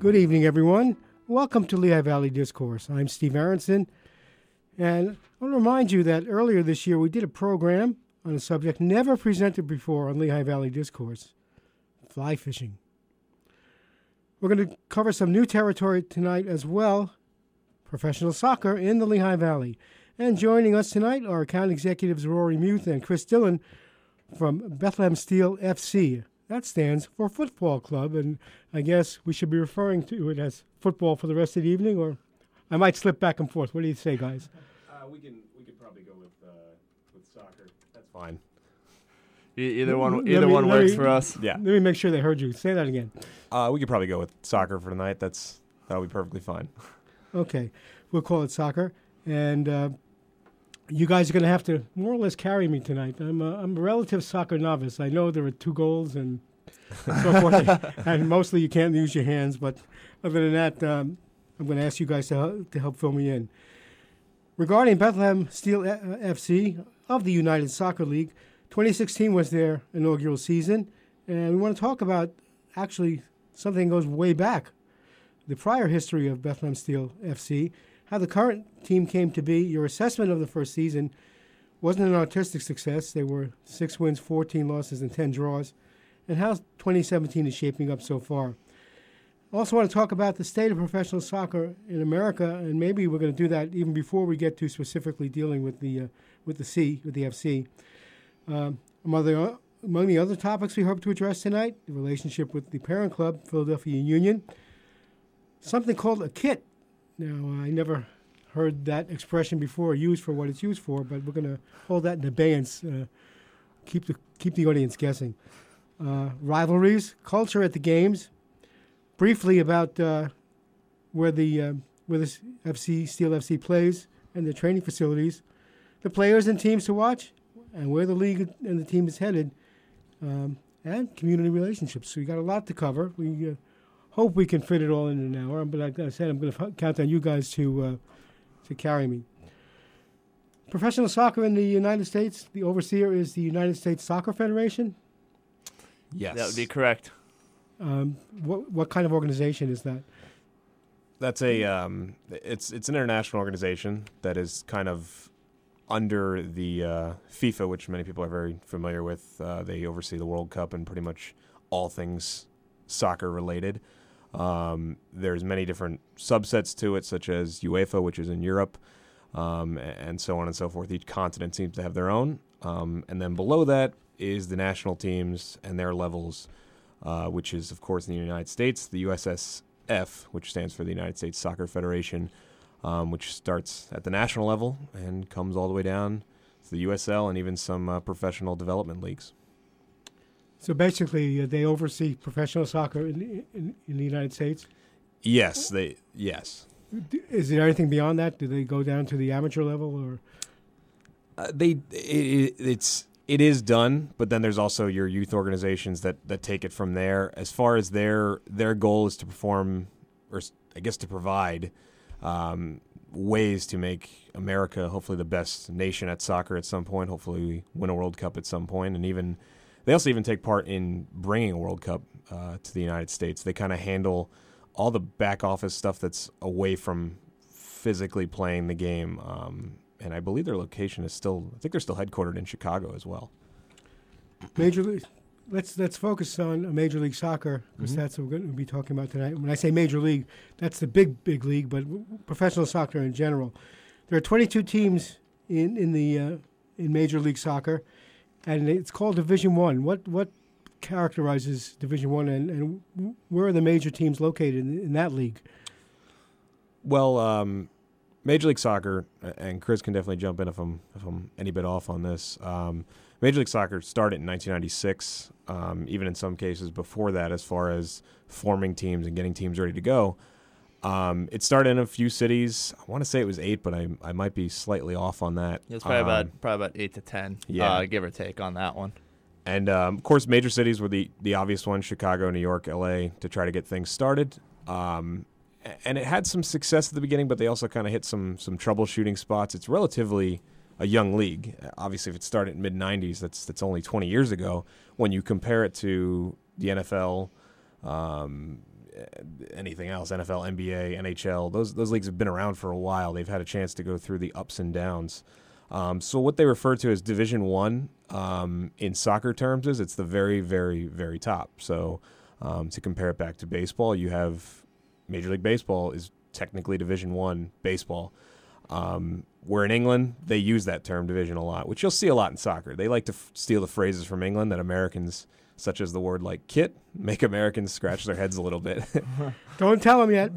Good evening, everyone. Welcome to Lehigh Valley Discourse. I'm Steve Aronson, and I want to remind you that earlier this year we did a program on a subject never presented before on Lehigh Valley Discourse, fly fishing. We're going to cover some new territory tonight as well, professional soccer in the Lehigh Valley. And joining us tonight are account executives Rory Muth and Chris Dillon from Bethlehem Steel FC. That stands for Football Club, and I guess we should be referring to it as football for the rest of the evening, or I might slip back and forth. What do you say, guys? We could probably go with soccer. That's fine. Either one works for us. Yeah. Let me make sure they heard you. Say that again. We could probably go with soccer for tonight. That'll be perfectly fine. Okay, we'll call it soccer, and you guys are going to have to more or less carry me tonight. I'm a relative soccer novice. I know there are 2 goals and so forth, and mostly you can't use your hands. But other than that, I'm going to ask you guys to help fill me in. Regarding Bethlehem Steel FC of the United Soccer League, 2016 was their inaugural season, and we want to talk about actually something that goes way back, the prior history of Bethlehem Steel FC, how the current team came to be. Your assessment of the first season wasn't an artistic success. There were 6 wins, 14 losses, and 10 draws, and how 2017 is shaping up so far. I also want to talk about the state of professional soccer in America, and maybe we're going to do that even before we get to specifically dealing with the FC. Among the other topics we hope to address tonight, the relationship with the parent club, Philadelphia Union, something called a kit. Now, I never heard that expression before used for what it's used for, but we're going to hold that in abeyance, keep the audience guessing. Rivalries, culture at the games, briefly about where the Steel FC plays and the training facilities, the players and teams to watch, and where the league and the team is headed, and community relationships. So we got a lot to cover. We hope we can fit it all in an hour, but like I said, I'm going to count on you guys to carry me. Professional soccer in the United States, the overseer is the United States Soccer Federation? Yes. That would be correct. What kind of organization is that? That's it's an international organization that is kind of under the FIFA, which many people are very familiar with. They oversee the World Cup and pretty much all things soccer related. There's many different subsets to it, such as UEFA, which is in Europe, and so on and so forth. Each continent seems to have their own. And then below that is the national teams and their levels, which is, of course, in the United States, the USSF, which stands for the United States Soccer Federation, which starts at the national level and comes all the way down to the USL and even some professional development leagues. So basically, they oversee professional soccer in the United States? Yes. Yes. Is there anything beyond that? Do they go down to the amateur level, or? It is done, but then there's also your youth organizations that take it from there. As far as their goal is to perform, or I guess to provide ways to make America hopefully the best nation at soccer at some point. Hopefully we win a World Cup at some point, and they also even take part in bringing a World Cup to the United States. They kind of handle all the back office stuff that's away from physically playing the game. And I believe their location is I think they're still headquartered in Chicago as well. Major League. Let's focus on Major League Soccer, because that's what we're going to be talking about tonight. When I say Major League, that's the big league, but professional soccer in general. There are 22 teams in Major League Soccer, and it's called Division I. What characterizes Division I, and where are the major teams located in that league? Well, Major League Soccer, and Chris can definitely jump in if I'm any bit off on this. Major League Soccer started in 1996, even in some cases before that, as far as forming teams and getting teams ready to go. It started in a few cities. I want to say it was 8, but I might be slightly off on that. It's probably about 8 to 10, give or take on that one. And, of course, major cities were the obvious ones, Chicago, New York, L.A., to try to get things started. And it had some success at the beginning, but they also kind of hit some troubleshooting spots. It's relatively a young league. Obviously, if it started in mid-'90s, that's only 20 years ago. When you compare it to the NFL, anything else, NFL, NBA, NHL, those leagues have been around for a while. They've had a chance to go through the ups and downs. So what they refer to as Division I in soccer terms is it's the very, very, very top. So to compare it back to baseball, you have Major League Baseball is technically Division I baseball. Where in England, they use that term division a lot, which you'll see a lot in soccer. They like to steal the phrases from England that Americans, such as the word like kit, make Americans scratch their heads a little bit. Don't tell them yet.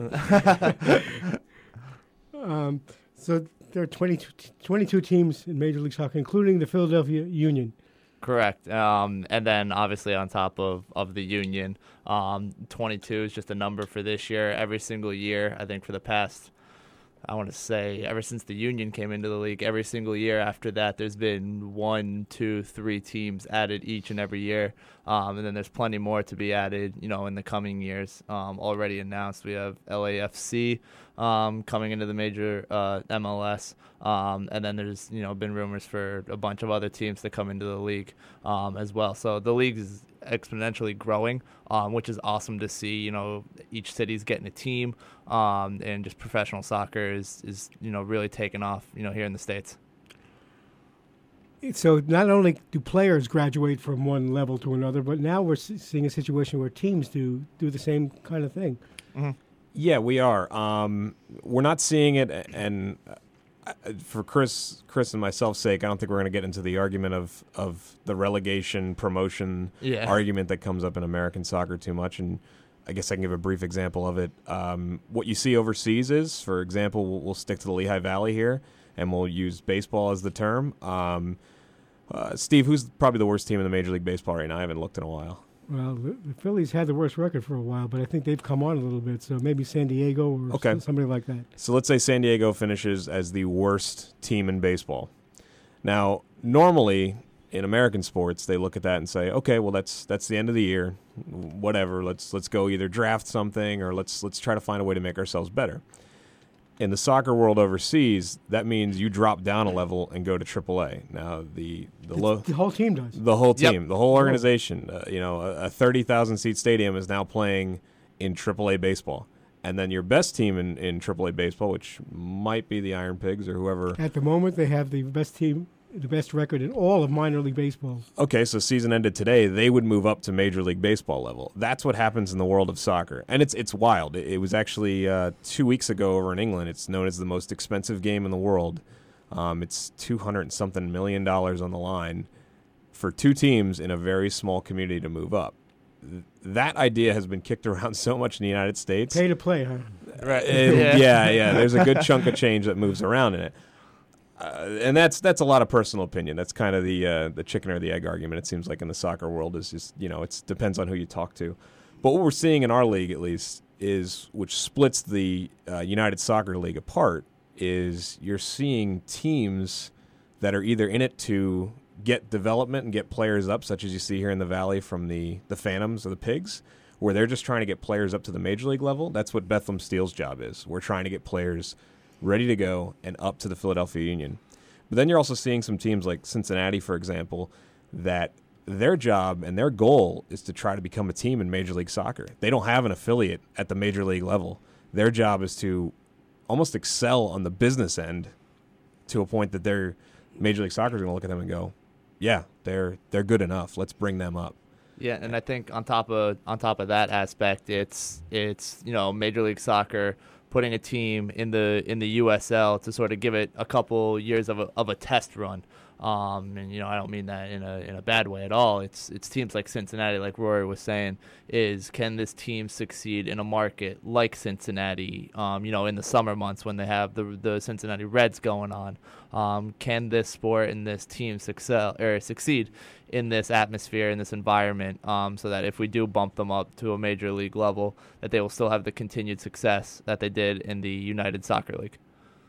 So there are 22 teams in Major League Soccer, including the Philadelphia Union. Correct. And then obviously on top of the Union, 22 is just a number for this year. Every single year, I think for the past, I want to say, ever since the Union came into the league, every single year after that, there's been 1, 2, 3 teams added each and every year. And then there's plenty more to be added, in the coming years. Already announced, we have LAFC coming into the major MLS. And then there's, been rumors for a bunch of other teams to come into the league as well. So the league is exponentially growing, which is awesome to see. Each city's getting a team, and just professional soccer is really taking off, here in the States. So not only do players graduate from one level to another, but now we're seeing a situation where teams do the same kind of thing. Mm-hmm. Yeah, we are. We're not seeing it, and for Chris and myself's sake, I don't think we're going to get into the argument of the relegation promotion argument that comes up in American soccer too much. And I guess I can give a brief example of it. What you see overseas is, for example, we'll stick to the Lehigh Valley here, and we'll use baseball as the term. Steve, who's probably the worst team in the Major League Baseball right now? I haven't looked in a while. Well, the Phillies had the worst record for a while, but I think they've come on a little bit. So maybe San Diego or somebody like that. So let's say San Diego finishes as the worst team in baseball. Now, normally in American sports, they look at that and say, okay, well that's the end of the year. Whatever, let's go either draft something or let's try to find a way to make ourselves better. In the soccer world overseas, that means you drop down a level and go to AAA. Now, the whole team does. The whole team, the whole organization. A 30,000-seat stadium is now playing in AAA baseball. And then your best team in AAA baseball, which might be the Iron Pigs or whoever. At the moment, they have the best team, the best record in all of minor league baseball. Okay, so season ended today. They would move up to Major League Baseball level. That's what happens in the world of soccer. And it's wild. It was actually 2 weeks ago over in England. It's known as the most expensive game in the world. It's $200-something million on the line for 2 teams in a very small community to move up. That idea has been kicked around so much in the United States. Pay to play, huh? Right. Yeah. There's a good chunk of change that moves around in it. And that's a lot of personal opinion. That's kind of the chicken or the egg argument. It seems like in the soccer world is just it depends on who you talk to. But what we're seeing in our league, at least, is which splits the United Soccer League apart, is you're seeing teams that are either in it to get development and get players up, such as you see here in the Valley from the Phantoms or the Pigs, where they're just trying to get players up to the Major League level. That's what Bethlehem Steel's job is. We're trying to get players ready to go and up to the Philadelphia Union. But then you're also seeing some teams like Cincinnati, for example, that their job and their goal is to try to become a team in Major League Soccer. They don't have an affiliate at the Major League level. Their job is to almost excel on the business end to a point that their Major League Soccer is going to look at them and go, yeah, they're good enough. Let's bring them up. Yeah, and I think on top of that aspect, it's Major League Soccer putting a team in the USL to sort of give it a couple years of a test run. And I don't mean that in a bad way at all. It's teams like Cincinnati, like Rory was saying, can this team succeed in a market like Cincinnati? In the summer months when they have the Cincinnati Reds going on, can this sport and this team succeed in this atmosphere, in this environment, so that if we do bump them up to a major league level, that they will still have the continued success that they did in the United Soccer League.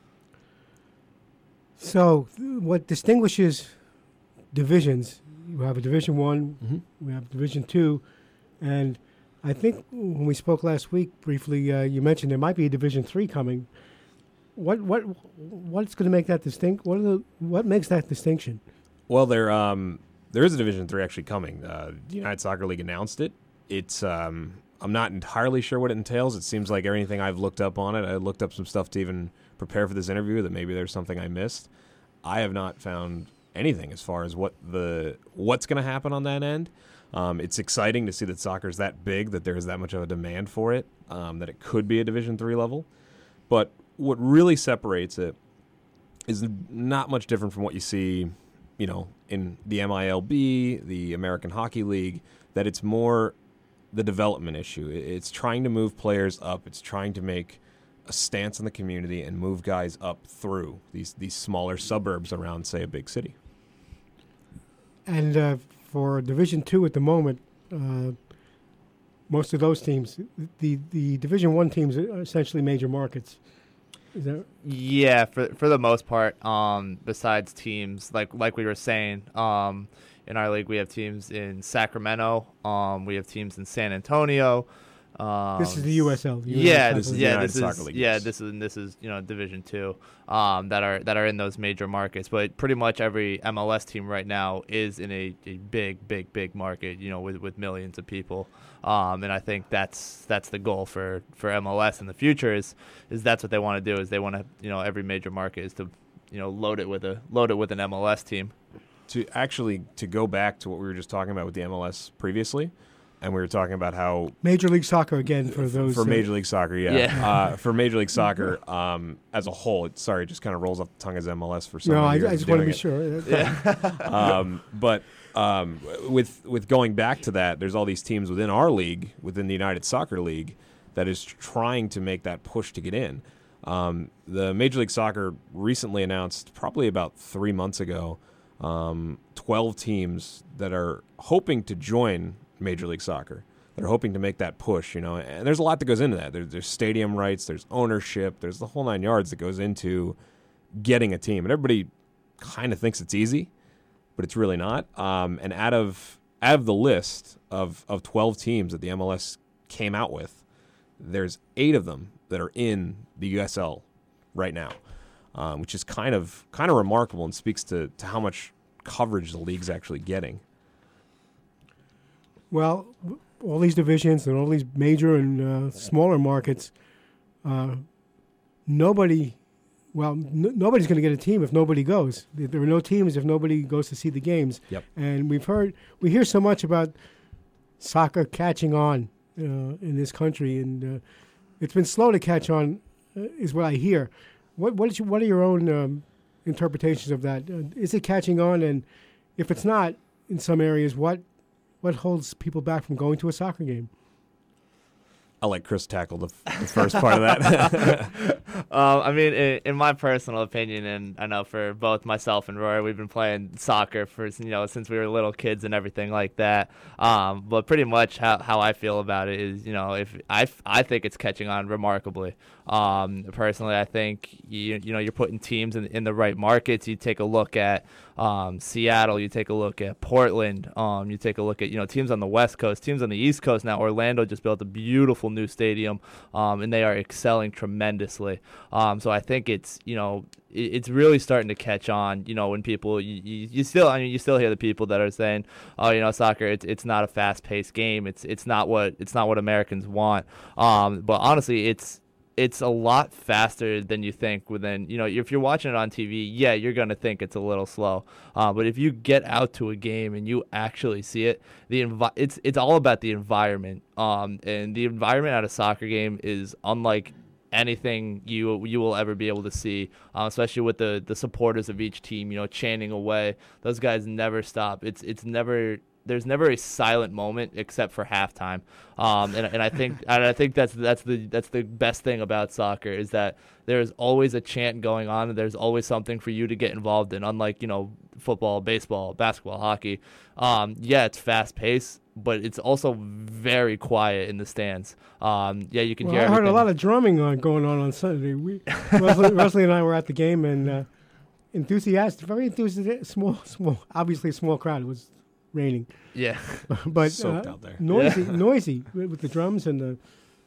So what distinguishes divisions, you have a Division I, we have Division II, and I think when we spoke last week briefly, you mentioned there might be a Division III coming. What's going to make that distinct? What makes that distinction? Well, there is a Division III actually coming. The United Soccer League announced it. It's I'm not entirely sure what it entails. It seems like everything I've looked up on it, I looked up some stuff to even prepare for this interview that maybe there's something I missed. I have not found anything as far as what's going to happen on that end. It's exciting to see that soccer is that big, that there's that much of a demand for it, that it could be a Division III level. But what really separates it is not much different from what you see, in the MILB, the American Hockey League, that it's more the development issue. It's trying to move players up. It's trying to make a stance in the community and move guys up through these smaller suburbs around, say, a big city. And for Division II at the moment, most of those teams, the Division I teams are essentially major markets. Is that? Yeah, for the most part. Besides teams like we were saying, in our league we have teams in Sacramento. We have teams in San Antonio. This is the USL. This is Division II that are in those major markets. But pretty much every MLS team right now is in a big market, with millions of people. And I think that's the goal for MLS in the future is that's what they want to do, is they want to, every major market is to, load it with an MLS team. To go back to what we were just talking about with the MLS previously. And we were talking about how Major League Soccer again for those for Major League Soccer, for Major League Soccer as a whole. It just kind of rolls off the tongue as MLS for some. No, I just want to be sure. But with going back to that, there's all these teams within our league, within the United Soccer League, that is trying to make that push to get in. The Major League Soccer recently announced, probably about 3 months ago, 12 teams that are hoping to join Major League Soccer. They're hoping to make that push, and there's a lot that goes into that. There's stadium rights, there's ownership, there's the whole 9 yards that goes into getting a team. And everybody kind of thinks it's easy, but it's really not. And out of the list of 12 teams that the MLS came out with, there's 8 of them that are in the USL right now, which is kind of remarkable and speaks to how much coverage the league's actually getting. Well, all these divisions and all these major and smaller markets, nobody's going to get a team if nobody goes. There are no teams if nobody goes to see the games. Yep. And we hear so much about soccer catching on in this country, and it's been slow to catch on, is what I hear. What are your own interpretations of that? Is it catching on? And if it's not in some areas, what holds people back from going to a soccer game? I'll let Chris tackle the first part of that. I mean, in my personal opinion, and I know for both myself and Rory, we've been playing soccer for since we were little kids and everything like that. But pretty much how I feel about it is, if I think it's catching on remarkably. Personally, I think you're putting teams in the right markets. You take a look at Seattle, you take a look at Portland, you take a look at teams on the West Coast, teams on the East Coast. Now Orlando just built a beautiful new stadium, and they are excelling tremendously. So I think it's it's really starting to catch on. When people you still hear the people that are saying, oh, soccer it's not a fast-paced game. It's not what Americans want. But honestly, it's a lot faster than you think. If you're watching it on TV, yeah, you're going to think it's a little slow. But if you get out to a game and you actually see it, it's all about the environment. And the environment at a soccer game is unlike anything you will ever be able to see, especially with the supporters of each team, chanting away. Those guys never stop. There's never a silent moment except for halftime, and I think that's the best thing about soccer is that there's always a chant going on, and there's always something for you to get involved in. Unlike football, baseball, basketball, hockey, it's fast paced, but it's also very quiet in the stands. You can hear. I heard a lot of drumming going on Sunday. Wesley and I were at the game, and very enthusiastic, small, obviously a small crowd. It was raining. Yeah. But soaked out there. Noisy with the drums and the...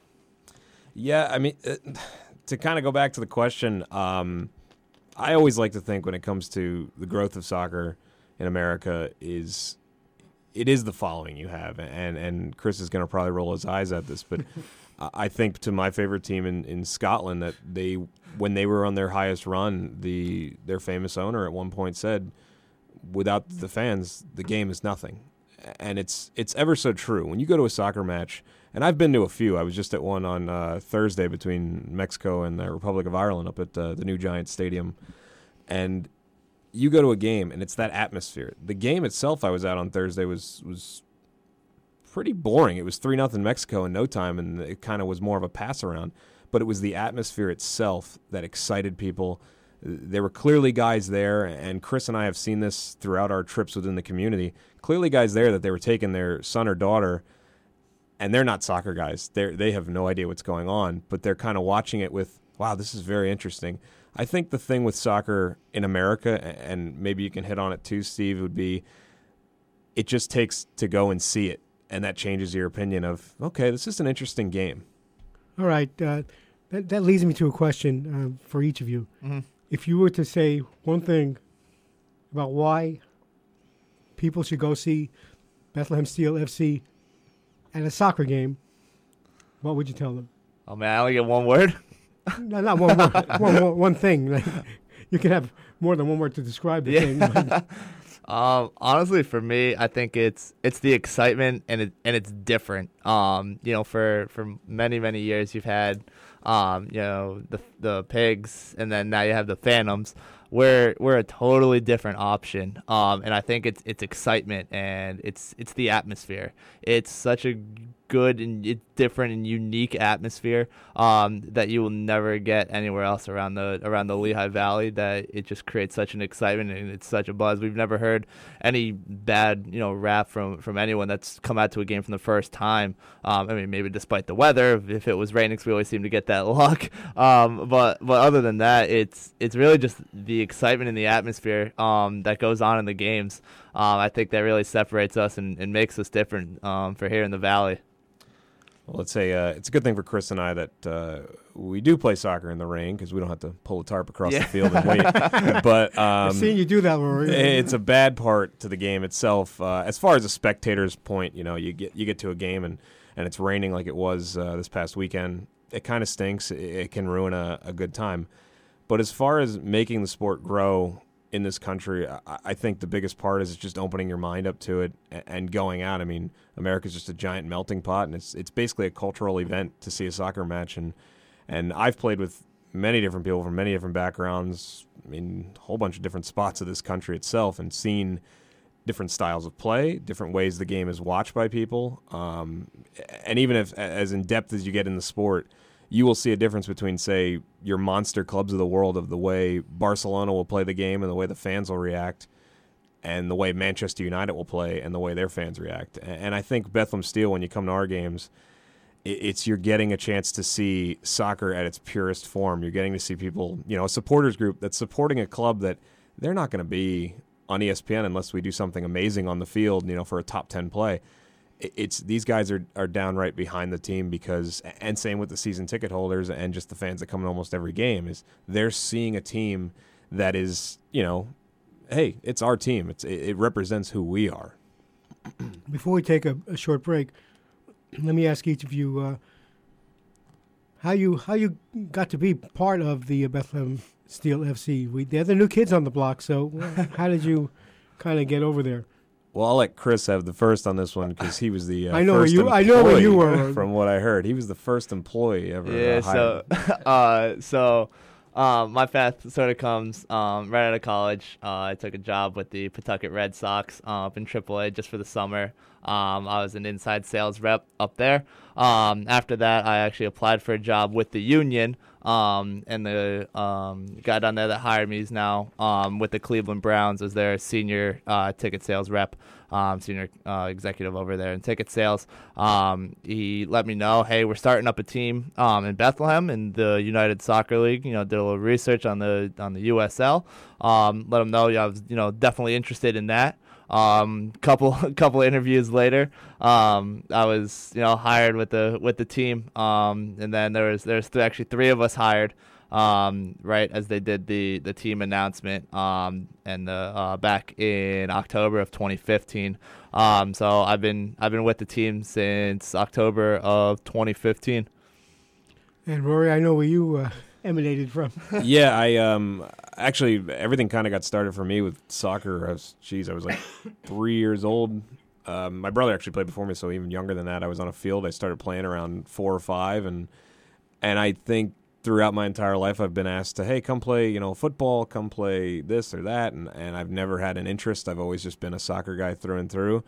Yeah, I mean, to kind of go back to the question, I always like to think when it comes to the growth of soccer in America is it is the following you have, and Chris is going to probably roll his eyes at this, but I think to my favorite team in Scotland that when they were on their highest run, their famous owner at one point said, without the fans, the game is nothing. And it's ever so true. When you go to a soccer match, and I've been to a few. I was just at one on Thursday between Mexico and the Republic of Ireland up at the new Giant Stadium. And you go to a game, and it's that atmosphere. The game itself I was at on Thursday was pretty boring. It was 3-0 Mexico in no time, and it kind of was more of a pass-around. But it was the atmosphere itself that excited people. There were clearly guys there, and Chris and I have seen this throughout our trips within the community, clearly guys there that they were taking their son or daughter, and they're not soccer guys. They have no idea what's going on, but they're kind of watching it with, wow, this is very interesting. I think the thing with soccer in America, and maybe you can hit on it too, Steve, would be it just takes to go and see it, and that changes your opinion of, okay, this is an interesting game. All right. That leads me to a question for each of you. Mm-hmm. If you were to say one thing about why people should go see Bethlehem Steel FC at a soccer game, what would you tell them? Oh, man, I only get one word? No, not one word. one thing. Like, you can have more than one word to describe the thing. Honestly, for me, I think it's the excitement and it's different. For many years you've had the pigs, and then now you have the Phantoms. We're a totally different option, and I think it's excitement and it's the atmosphere. It's such a good and different and unique atmosphere that you will never get anywhere else around the Lehigh Valley. That it just creates such an excitement and it's such a buzz. We've never heard any bad rap from anyone that's come out to a game from the first time. I mean, maybe despite the weather, if it was raining, 'cause we always seem to get that luck. But other than that, it's really just the excitement and the atmosphere that goes on in the games. I think that really separates us and makes us different for here in the Valley. Well, let's say it's a good thing for Chris and I that we do play soccer in the rain because we don't have to pull a tarp across the field and wait. But I've seen you do that, Rory. It's a bad part to the game itself. As far as a spectator's point, you get to a game and it's raining like it was this past weekend. It kind of stinks. It can ruin a good time. But as far as making the sport grow in this country, I think the biggest part is just opening your mind up to it and going out. I mean, America's just a giant melting pot, and it's basically a cultural event to see a soccer match. And I've played with many different people from many different backgrounds, I mean, a whole bunch of different spots of this country itself, and seen different styles of play, different ways the game is watched by people. And even if as in-depth as you get in the sport, you will see a difference between, say, your monster clubs of the world of the way Barcelona will play the game and the way the fans will react, and the way Manchester United will play and the way their fans react. And I think Bethlehem Steel, when you come to our games, you're getting a chance to see soccer at its purest form. You're getting to see people, a supporters group that's supporting a club that they're not going to be on ESPN unless we do something amazing on the field, for a top 10 play. These guys are downright behind the team because, and same with the season ticket holders and just the fans that come in almost every game, is they're seeing a team that is, hey, it's our team. It represents who we are. Before we take a short break, let me ask each of you how you got to be part of the Bethlehem Steel FC. They're the new kids on the block, so how did you kind of get over there? Well, I'll let Chris have the first on this one because he was the I know first where you were. From what I heard, he was the first employee ever. hired. So my path sort of comes right out of college. I took a job with the Pawtucket Red Sox up in AAA just for the summer. I was an inside sales rep up there. After that, I actually applied for a job with the union. And the guy down there that hired me is now with the Cleveland Browns as their senior ticket sales rep, senior executive over there in ticket sales. He let me know, hey, we're starting up a team in Bethlehem in the United Soccer League. Did a little research on the USL. Let him know I was definitely interested in that. Couple interviews later, I was hired with the team, and then there's actually three of us hired. right as they did the team announcement, and back in October of 2015. So I've been with the team since October of 2015. And Rory, I know where you emanated from. Yeah, I actually everything kind of got started for me with soccer. I was like 3 years old. My brother actually played before me, so even younger than that. I was on a field. I started playing around 4 or 5, and I think throughout my entire life I've been asked to, hey, come play, football, come play this or that, and I've never had an interest. I've always just been a soccer guy through and through.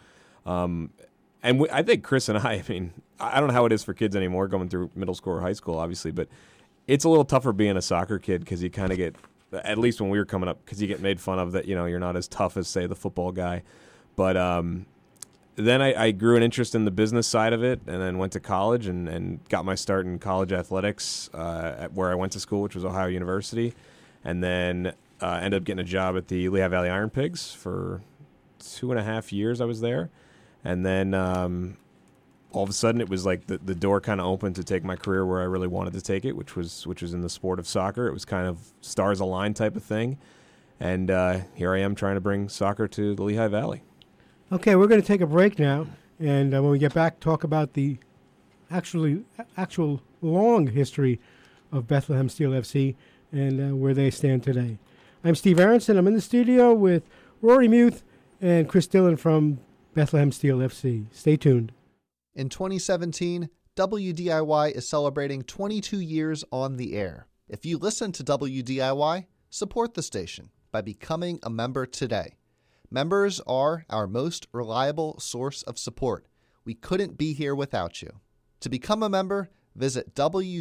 I think Chris and I mean, I don't know how it is for kids anymore going through middle school or high school, obviously, but it's a little tougher being a soccer kid because you kind of get, at least when we were coming up, because you get made fun of that, you're not as tough as, say, the football guy. But then I grew an interest in the business side of it, and then went to college and got my start in college athletics at where I went to school, which was Ohio University, and then ended up getting a job at the Lehigh Valley Iron Pigs for 2.5 years. I was there, and then all of a sudden it was like the door kind of opened to take my career where I really wanted to take it, which was in the sport of soccer. It was kind of stars align type of thing, and here I am trying to bring soccer to the Lehigh Valley. Okay, we're going to take a break now, and when we get back, talk about the actual long history of Bethlehem Steel FC and where they stand today. I'm Steve Aronson. I'm in the studio with Rory Muth and Chris Dillon from Bethlehem Steel FC. Stay tuned. In 2017, WDIY is celebrating 22 years on the air. If you listen to WDIY, support the station by becoming a member today. Members are our most reliable source of support. We couldn't be here without you. To become a member, visit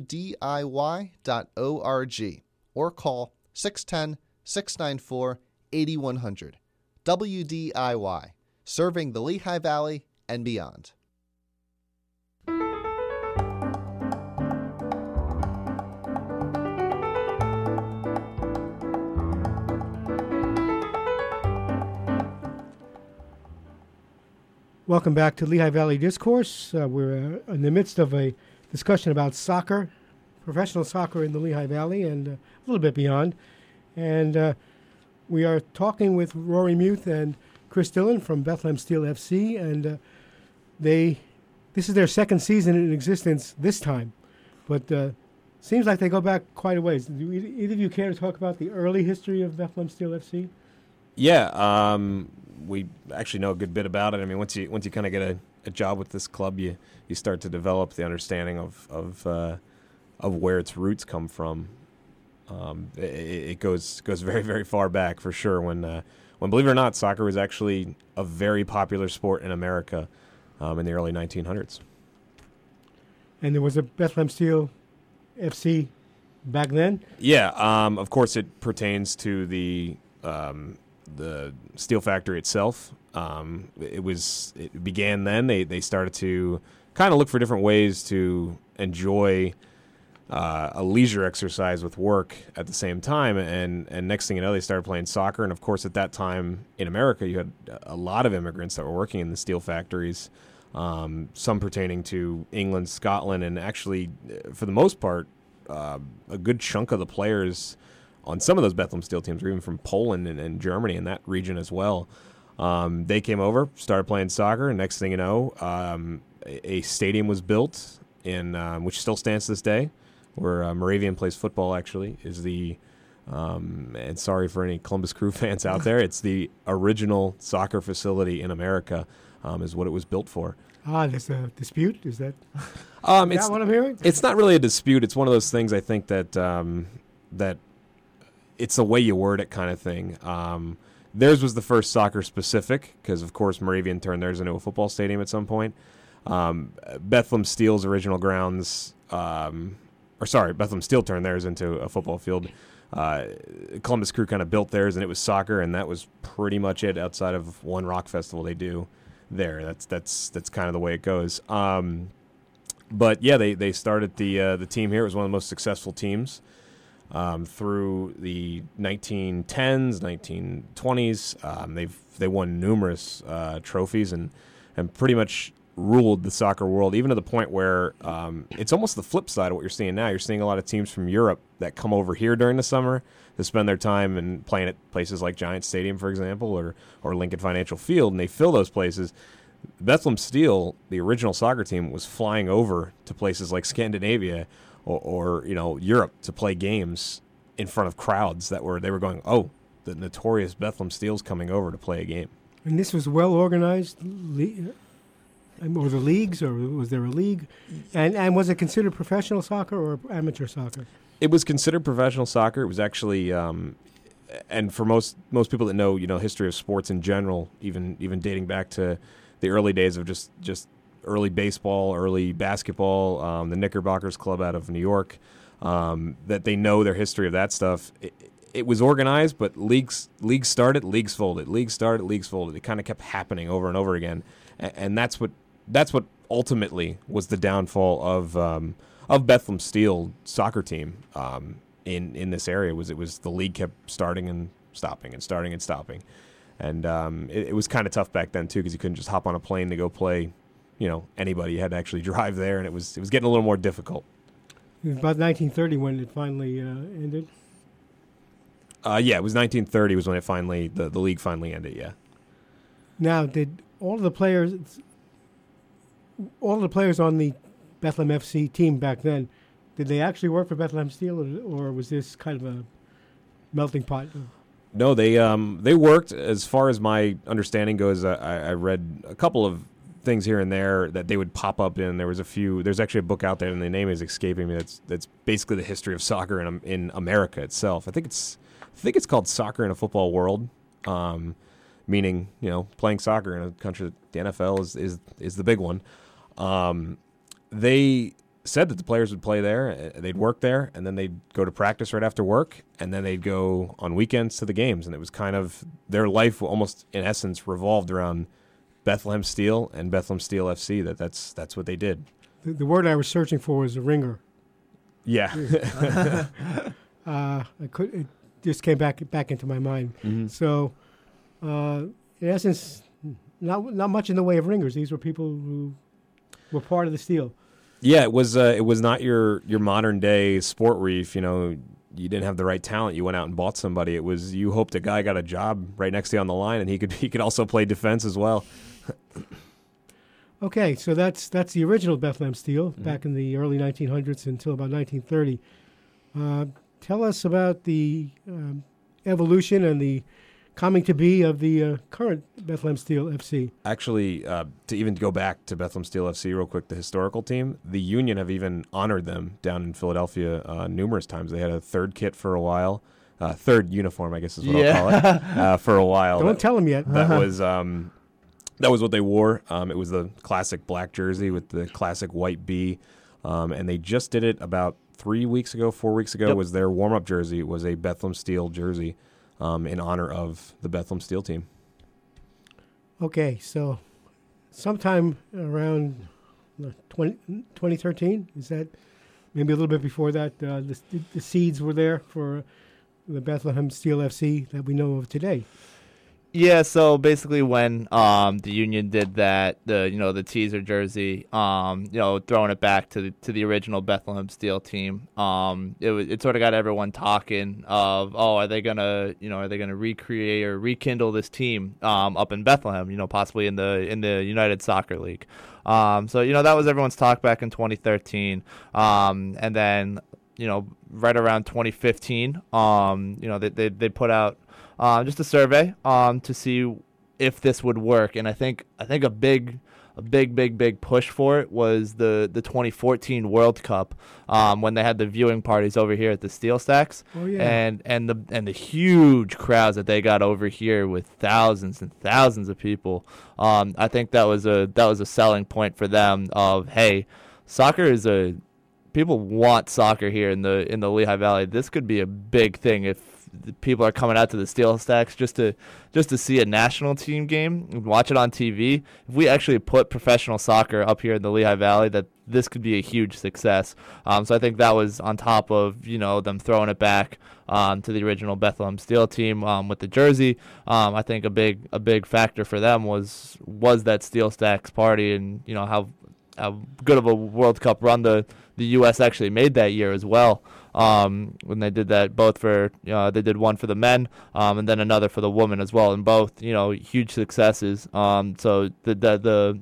WDIY.org or call 610-694-8100. WDIY, serving the Lehigh Valley and beyond. Welcome back to Lehigh Valley Discourse. We're in the midst of a discussion about soccer, professional soccer in the Lehigh Valley and a little bit beyond. And we are talking with Rory Muth and Chris Dillon from Bethlehem Steel FC. And this is their second season in existence this time. But seems like they go back quite a ways. Do either of you care to talk about the early history of Bethlehem Steel FC? Yeah, we actually know a good bit about it. I mean, once you kind of get a job with this club, you start to develop the understanding of where its roots come from. It goes very, very far back for sure. When believe it or not, soccer was actually a very popular sport in America in the early 1900s. And there was a Bethlehem Steel FC back then? Yeah, of course it pertains to the steel factory itself. It began then. They started to kind of look for different ways to enjoy a leisure exercise with work at the same time, and next thing you know, they started playing soccer. And of course, at that time in America, you had a lot of immigrants that were working in the steel factories, some pertaining to England, Scotland, and actually, for the most part, a good chunk of the players on some of those Bethlehem Steel teams were even from Poland and Germany and that region as well. They came over, started playing soccer, and next thing you know, a stadium was built in which still stands to this day, where Moravian plays football. Actually, is the and sorry for any Columbus Crew fans out there, it's the original soccer facility in America, is what it was built for. There's a dispute. Is that it's what I'm hearing? It's not really a dispute. It's one of those things. I think that that it's the way you word it, kind of thing. Theirs was the first soccer specific because, of course, Moravian turned theirs into a football stadium at some point. Bethlehem Steel's original grounds, Bethlehem Steel turned theirs into a football field. Columbus Crew kind of built theirs, and it was soccer, and that was pretty much it outside of one rock festival they do there. That's kind of the way it goes. But yeah, they started the team here. It was one of the most successful teams through the 1910s, 1920s. They won numerous trophies and pretty much ruled the soccer world, even to the point where it's almost the flip side of what you're seeing now. You're seeing a lot of teams from Europe that come over here during the summer to spend their time and playing at places like Giant Stadium, for example, or Lincoln Financial Field, and they fill those places. Bethlehem Steel, the original soccer team, was flying over to places like Scandinavia or Europe to play games in front of crowds they were going, oh, the notorious Bethlehem Steel's coming over to play a game. And this was well organized, or the leagues, or was there a league? And was it considered professional soccer or amateur soccer? It was considered professional soccer. It was actually, and for most people that know history of sports in general, even dating back to the early days of just early baseball, early basketball, the Knickerbockers Club out of New York, that they know their history of that stuff. It was organized, but leagues started, leagues folded, leagues started, leagues folded. It kind of kept happening over and over again, and that's what ultimately was the downfall of Bethlehem Steel soccer team in this area. It was the league kept starting and stopping and starting and stopping, and it was kind of tough back then too, because you couldn't just hop on a plane to go play anybody. You had to actually drive there, and it was getting a little more difficult. It was about 1930 when it finally ended. Yeah, it was 1930 was when it finally the league finally ended. Yeah. Now, did all the players on the Bethlehem FC team back then, did they actually work for Bethlehem Steel, or was this kind of a melting pot? No, they worked. As far as my understanding goes, I read a couple of things here and there that they would pop up in. There's actually a book out there, and the name is escaping me. That's basically the history of soccer in America itself. I think it's called Soccer in a Football World, meaning playing soccer in a country that the NFL is the big one. They said that the players would play there, they'd work there, and then they'd go to practice right after work, and then they'd go on weekends to the games, and it was kind of their life almost in essence revolved around Bethlehem Steel and Bethlehem Steel FC. That's what they did. The word I was searching for was a ringer. Yeah. It just came back into my mind. Mm-hmm. So, in essence, not much in the way of ringers. These were people who were part of the Steel. Yeah, it was not your modern day sport where you didn't have the right talent. You went out and bought somebody. It was you hoped a guy got a job right next to you on the line, and he could also play defense as well. Okay, so that's the original Bethlehem Steel Mm-hmm. back in the early 1900s until about 1930. Tell us about the evolution and the coming to be of the current Bethlehem Steel FC. Actually, to even go back to Bethlehem Steel FC real quick, the historical team, the Union have even honored them down in Philadelphia numerous times. They had a third kit for a while, third uniform, I guess is what I'll call it, for a while. Don't tell them yet. That was what they wore. It was the classic black jersey with the classic white B, and they just did it about 4 weeks ago. Yep. Was their warm-up jersey. It was a Bethlehem Steel jersey in honor of the Bethlehem Steel team. Okay, so sometime around 2013, is that maybe a little bit before that, the seeds were there for the Bethlehem Steel FC that we know of today. Yeah, so basically when the Union did that, the teaser jersey, throwing it back to the original Bethlehem Steel team, it sort of got everyone talking of, are they gonna recreate or rekindle this team up in Bethlehem, possibly in the United Soccer League. So that was everyone's talk back in 2013, and then right around 2015, they put out just a survey to see if this would work, and I think a big push for it was the 2014 World Cup when they had the viewing parties over here at the Steel Stacks. Oh, yeah. and the huge crowds that they got over here with thousands and thousands of people. I think that was a selling point for them of, hey, soccer is people want soccer here in the Lehigh Valley. This could be a big thing if people are coming out to the Steel Stacks just to see a national team game and watch it on TV. If we actually put professional soccer up here in the Lehigh Valley, that this could be a huge success. So I think that was on top of them throwing it back to the original Bethlehem Steel team with the jersey. I think a big factor for them was that Steel Stacks party, and how good of a World Cup run the U.S. actually made that year as well. When they did that, both for they did one for the men and then another for the women as well, and both huge successes. So the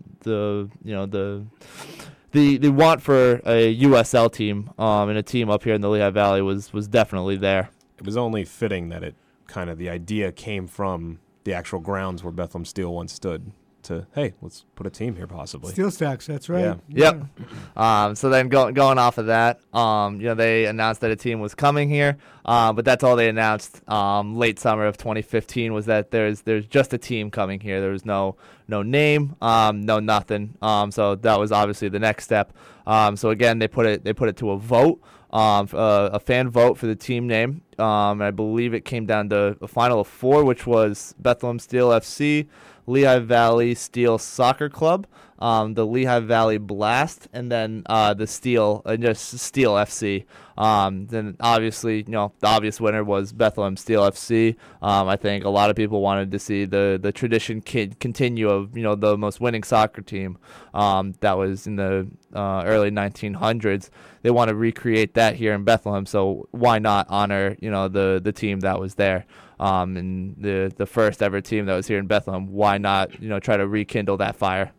want for a USL team and a team up here in the Lehigh Valley was definitely there. It was only fitting that it the idea came from the actual grounds where Bethlehem Steel once stood. To hey, let's put a team here possibly. Steel Stacks, that's right. Yeah. Yep. So then going off of that, they announced that a team was coming here, but that's all they announced. Late summer of 2015 was that there's just a team coming here. There was no name, no nothing. So that was obviously the next step. So again, they put it to a vote, a fan vote for the team name. I believe it came down to a final of 4, which was Bethlehem Steel FC, Lehigh Valley Steel Soccer Club, the Lehigh Valley Blast, and then the Steel, just Steel FC. Then obviously, the obvious winner was Bethlehem Steel FC. I think a lot of people wanted to see the tradition continue of the most winning soccer team that was in the early 1900s. They want to recreate that here in Bethlehem, so why not honor the team that was there. And the first ever team that was here in Bethlehem, why not try to rekindle that fire?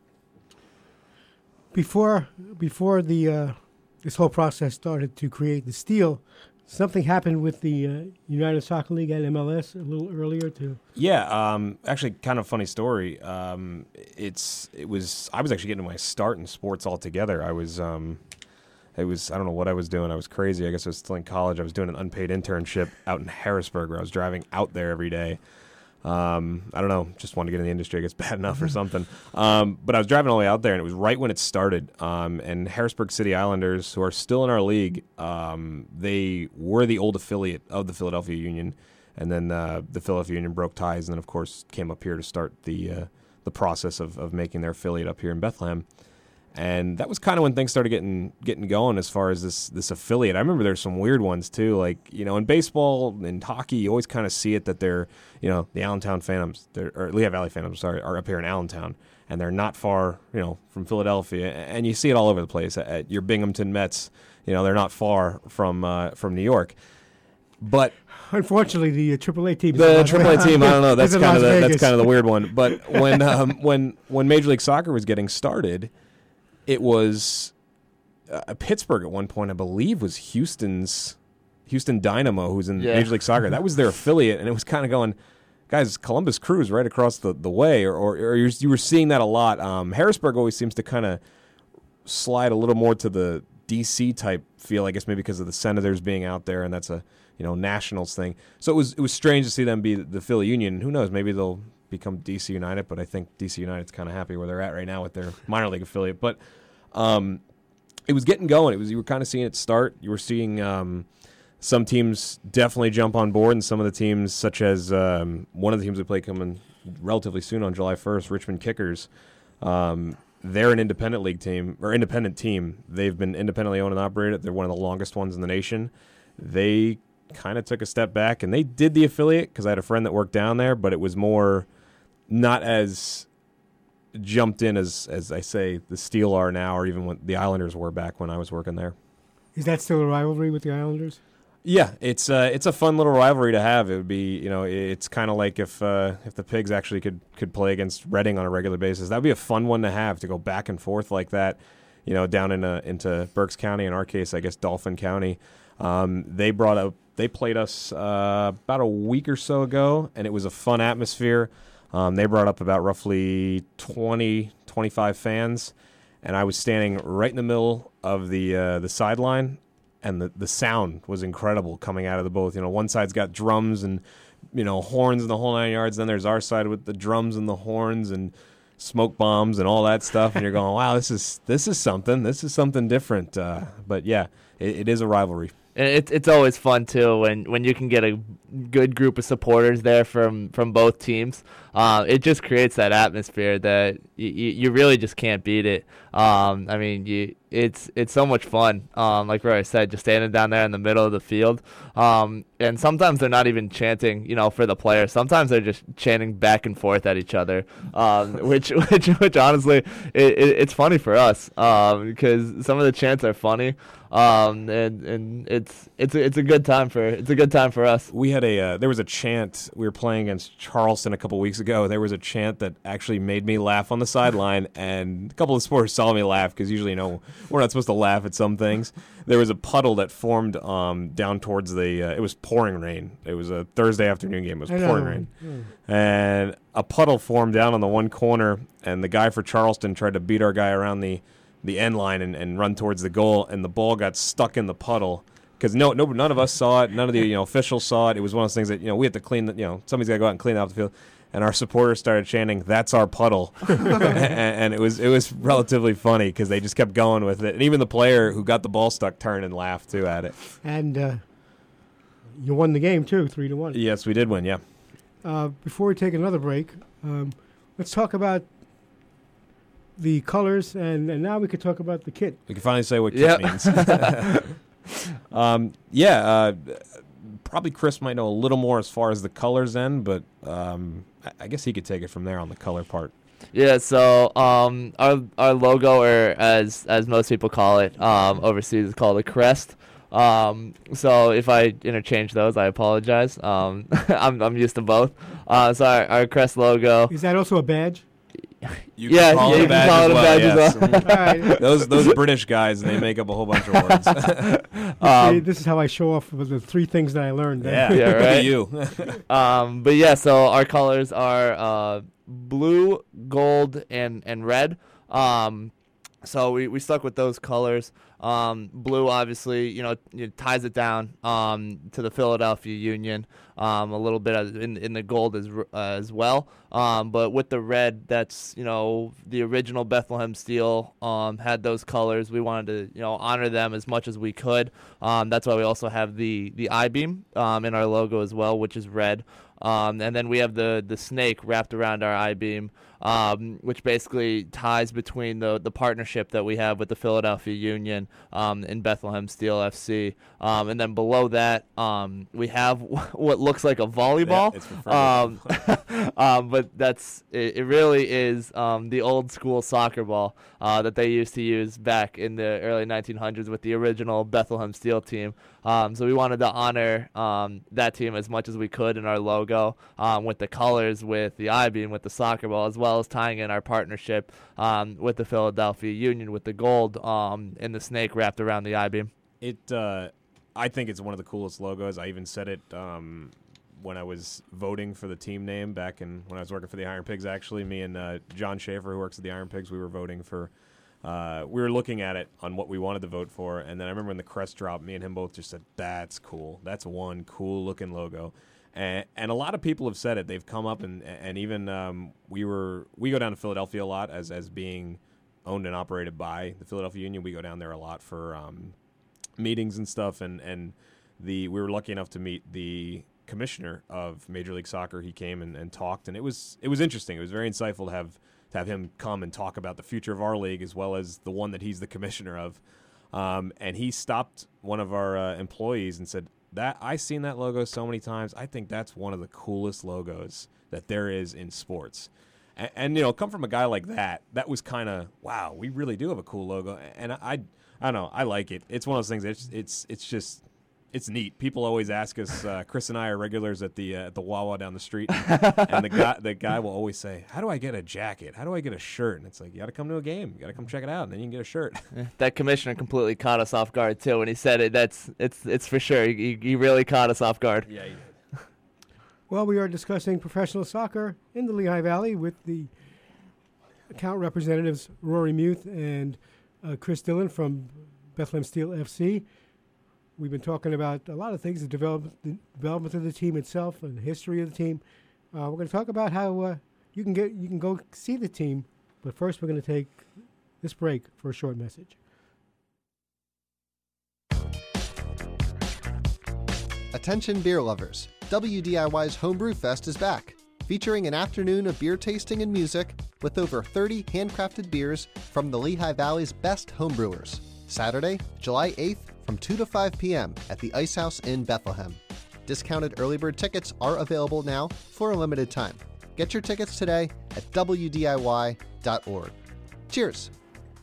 Before the this whole process started to create the Steel, something happened with the United Soccer League and MLS a little earlier too. Yeah, actually, kind of funny story. I was actually getting my start in sports altogether. I don't know what I was doing. I was crazy. I guess I was still in college. I was doing an unpaid internship out in Harrisburg where I was driving out there every day. I don't know, just wanted to get in the industry. I guess bad enough or something. But I was driving all the way out there, and it was right when it started. And Harrisburg City Islanders, who are still in our league, they were the old affiliate of the Philadelphia Union. And then the Philadelphia Union broke ties and then, of course, came up here to start the process of making their affiliate up here in Bethlehem. And that was kind of when things started getting going as far as this affiliate. I remember there's some weird ones too, like in baseball and hockey, you always kind of see it that they're the Allentown Phantoms, or Lehigh Valley Phantoms, are up here in Allentown, and they're not far from Philadelphia, and you see it all over the place. At your Binghamton Mets, they're not far from New York, but. Unfortunately, the AAA team. The AAA team, I don't know. That's kind of the weird one. But when Major League Soccer was getting started, it was Pittsburgh at one point, I believe, was Houston Dynamo, who's in Major League Soccer. That was their affiliate, and it was kind of going, guys, Columbus Crew is right across the way, or you were seeing that a lot. Harrisburg always seems to kind of slide a little more to the DC type feel, I guess maybe because of the Senators being out there, and that's a Nationals thing. So it was strange to see them be the Philly Union. Who knows? Maybe they'll become DC United, but I think DC United's kind of happy where they're at right now with their minor league affiliate. But it was getting going. You were kind of seeing it start. You were seeing some teams definitely jump on board, and some of the teams, such as one of the teams we play coming relatively soon on July 1st, Richmond Kickers. They're an independent league team or independent team. They've been independently owned and operated. They're one of the longest ones in the nation. They kind of took a step back, and they did the affiliate because I had a friend that worked down there, but it was more not as jumped in as I say the Steel are now, or even when the Islanders were back when I was working there. Is that still a rivalry with the Islanders? Yeah, it's a fun little rivalry to have. It would be, it's kind of like if the Pigs actually could play against Reading on a regular basis. That would be a fun one to have, to go back and forth like that, down into Berks County. In our case, I guess Dauphin County. They played us about a week or so ago, and it was a fun atmosphere. They brought up about roughly 20, 25 fans, and I was standing right in the middle of the sideline, and the sound was incredible coming out of the both. One side's got drums and horns and the whole 9 yards. Then there's our side with the drums and the horns and smoke bombs and all that stuff. And you're going, wow, this is something. This is something different. But yeah, it is a rivalry. And it's always fun too when you can get a good group of supporters there from both teams. It just creates that atmosphere that you really just can't beat it. I mean, it's so much fun. Like Roy said, just standing down there in the middle of the field. And sometimes they're not even chanting, for the players. Sometimes they're just chanting back and forth at each other, which honestly, it's funny for us because some of the chants are funny. And it's a good time for us. We had there was a chant. We were playing against Charleston a couple weeks ago. There was a chant that actually made me laugh on the sideline, and a couple of supporters saw me laugh because usually, we're not supposed to laugh at some things. There was a puddle that formed down towards it was pouring rain. It was a Thursday afternoon game. It was pouring rain. And a puddle formed down on the one corner, and the guy for Charleston tried to beat our guy around the end line and run towards the goal, and the ball got stuck in the puddle because none of us saw it. None of the officials saw it. It was one of those things that we had to clean. Somebody's got to go out and clean out the field. And our supporters started chanting, "That's our puddle," and it was relatively funny because they just kept going with it. And even the player who got the ball stuck turned and laughed too at it. And you won the game too, 3-1. Yes, we did win. Yeah. Before we take another break, let's talk about the colors, and now we could talk about the kit. We can finally say what kit means. Probably Chris might know a little more as far as the colors end, but I guess he could take it from there on the color part. Yeah, so our logo, or as most people call it overseas, is called a crest. So if I interchange those, I apologize. I'm used to both. So our crest logo. Is that also a badge? You can call it a badge as well. All right. Those British guys, they make up a whole bunch of words. This is how I show off with the 3 things that I learned. Yeah, right. You. But yeah, so our colors are blue, gold, and red. So we stuck with those colors. Blue, obviously, ties it down to the Philadelphia Union. A little bit in the gold as well. But with the red, that's the original Bethlehem Steel had those colors. We wanted to honor them as much as we could. That's why we also have the I-beam in our logo as well, which is red. And then we have the snake wrapped around our I-beam, which basically ties between the partnership that we have with the Philadelphia Union and Bethlehem Steel FC. And then below that, we have what looks like a volleyball. Yeah, but it really is the old school soccer ball that they used to use back in the early 1900s with the original Bethlehem Steel team. So we wanted to honor that team as much as we could in our logo with the colors, with the I-beam, with the soccer ball, as well as tying in our partnership with the Philadelphia Union with the gold and the snake wrapped around the I-beam. I think it's one of the coolest logos. I even said it when I was voting for the team name back when I was working for the Iron Pigs. Actually, me and John Schaefer, who works at the Iron Pigs, we were voting for. We were looking at it on what we wanted to vote for, and then I remember when the crest dropped, me and him both just said, "That's cool. That's one cool looking logo." And a lot of people have said it. They've come up and even we go down to Philadelphia a lot as being owned and operated by the Philadelphia Union. We go down there a lot for meetings and stuff, and we were lucky enough to meet the commissioner of Major League Soccer. He came and talked, and it was interesting. It was very insightful to have him come and talk about the future of our league as well as the one that he's the commissioner of. And he stopped one of our employees and said, "That I've seen that logo so many times. I think that's one of the coolest logos that there is in sports." And come from a guy like that, that was kind of, wow, we really do have a cool logo. And I don't know, I like it. It's one of those things. It's just. It's neat. People always ask us. Chris and I are regulars at the Wawa down the street, and the guy will always say, "How do I get a jacket? How do I get a shirt?" And it's like, you got to come to a game. You got to come check it out, and then you can get a shirt. That commissioner completely caught us off guard too when he said it. It's for sure. He really caught us off guard. Yeah, he did. Well, we are discussing professional soccer in the Lehigh Valley with the account representatives Rory Muth and Chris Dillon from Bethlehem Steel FC. We've been talking about a lot of things, the development of the team itself and the history of the team. We're going to talk about how you can go see the team, but first we're going to take this break for a short message. Attention beer lovers, WDIY's Homebrew Fest is back, featuring an afternoon of beer tasting and music with over 30 handcrafted beers from the Lehigh Valley's best homebrewers. Saturday, July 8th from 2 to 5 p.m. at the Ice House in Bethlehem. Discounted early bird tickets are available now for a limited time. Get your tickets today at WDIY.org. Cheers!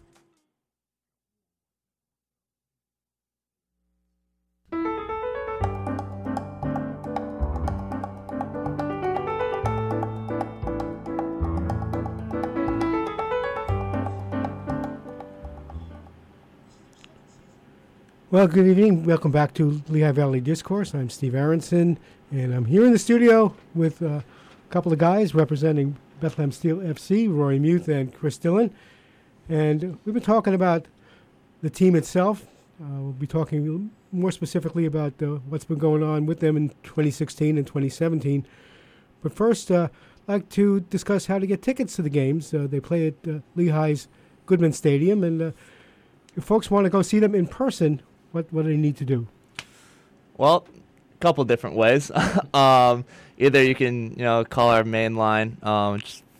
Well, good evening. Welcome back to Lehigh Valley Discourse. I'm Steve Aronson, and I'm here in the studio with a couple of guys representing Bethlehem Steel FC, Rory Muth and Chris Dillon. And we've been talking about the team itself. We'll be talking more specifically about what's been going on with them in 2016 and 2017. But first, I'd like to discuss how to get tickets to the games. They play at Lehigh's Goodman Stadium, and if folks want to go see them in person, what do they need to do? Well, a couple different ways. Either you can, call our main line, which is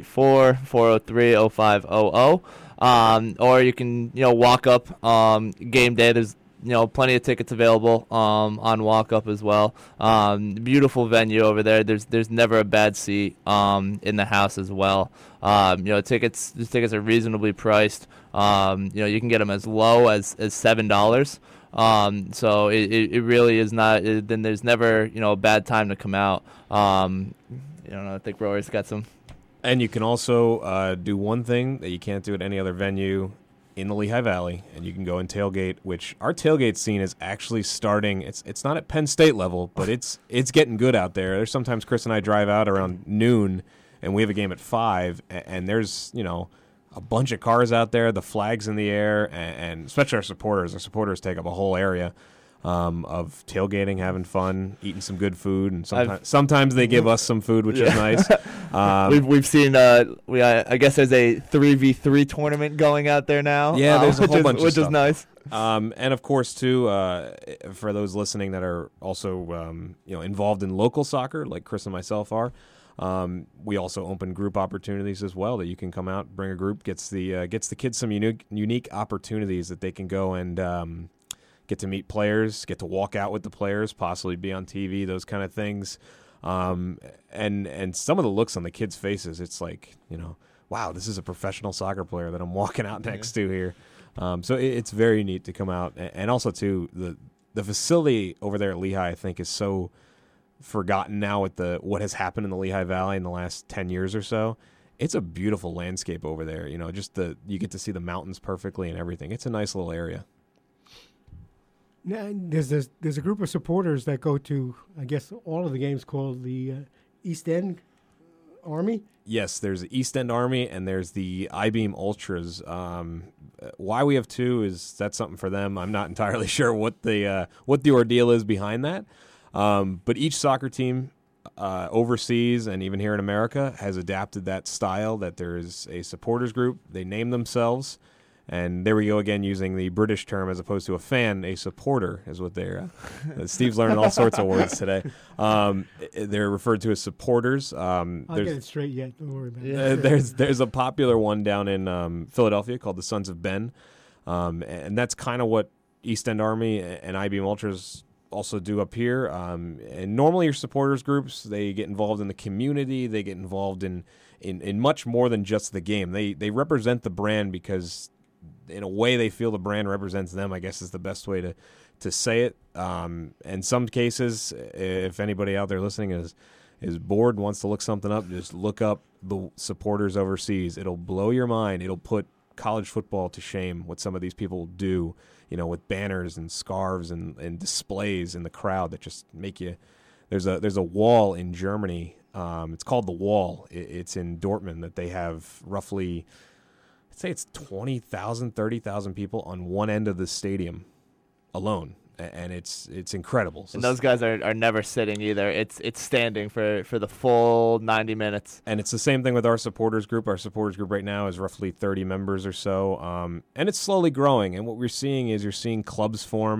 484-403-0500, or you can, walk up game day. There's, plenty of tickets available on walk up as well. Beautiful venue over there. There's never a bad seat in the house as well. Tickets are reasonably priced. You can get them as low as $7. So it really is not. Then there's never a bad time to come out. I think Rory's got some. And you can also do one thing that you can't do at any other venue in the Lehigh Valley, and you can go and tailgate, which our tailgate scene is actually starting. It's not at Penn State level, but it's getting good out there. There's sometimes Chris and I drive out around noon, and we have a game at 5, and there's, a bunch of cars out there, the flags in the air, and especially our supporters. Our supporters take up a whole area of tailgating, having fun, eating some good food, and sometimes they give us some food, which is nice. We've seen. I guess there's a 3v3 tournament going out there now. Yeah, there's a whole bunch of stuff. Which is nice. And of course, too, for those listening that are also involved in local soccer, like Chris and myself are. We also open group opportunities as well that you can come out, bring a group, gets the kids some unique opportunities that they can go and get to meet players, get to walk out with the players, possibly be on TV, those kind of things. And some of the looks on the kids' faces, it's like, wow, this is a professional soccer player that I'm walking out next to here. So it's very neat to come out. And also, too, the facility over there at Lehigh, I think, is so forgotten now with what has happened in the Lehigh Valley in the last 10 years or so. It's a beautiful landscape over there. You get to see the mountains perfectly and everything. It's a nice little area. Now, there's a group of supporters that go to, I guess, all of the games called the East End Army. Yes, there's the East End Army and there's the I-Beam Ultras. Why we have two is that's something for them. I'm not entirely sure what the ordeal is behind that. But each soccer team overseas and even here in America has adapted that style, that there is a supporters group. They name themselves. And there we go again, using the British term as opposed to a fan. A supporter is what they're. Steve's learning all sorts of words today. They're referred to as supporters. I'll get it straight yet. Don't worry about it. There's a popular one down in Philadelphia called the Sons of Ben, and that's kind of what East End Army and I-Beam Ultras also do up here. And normally your supporters groups, they get involved in the community. They get involved in much more than just the game. They represent the brand because, in a way, they feel the brand represents them, I guess is the best way to say it. In some cases, if anybody out there listening is bored, wants to look something up, just look up the supporters overseas. It'll blow your mind. It'll put college football to shame, what some of these people do, with banners and scarves and displays in the crowd that just make you. There's a wall in Germany. It's called The Wall. It's in Dortmund that they have roughly, I'd say it's 20,000, 30,000 people on one end of the stadium alone, and it's incredible. So and those guys are never sitting either. It's standing for the full 90 minutes. And it's the same thing with our supporters group. Our supporters group right now is roughly 30 members or so, and it's slowly growing. And what we're seeing is you're seeing clubs form.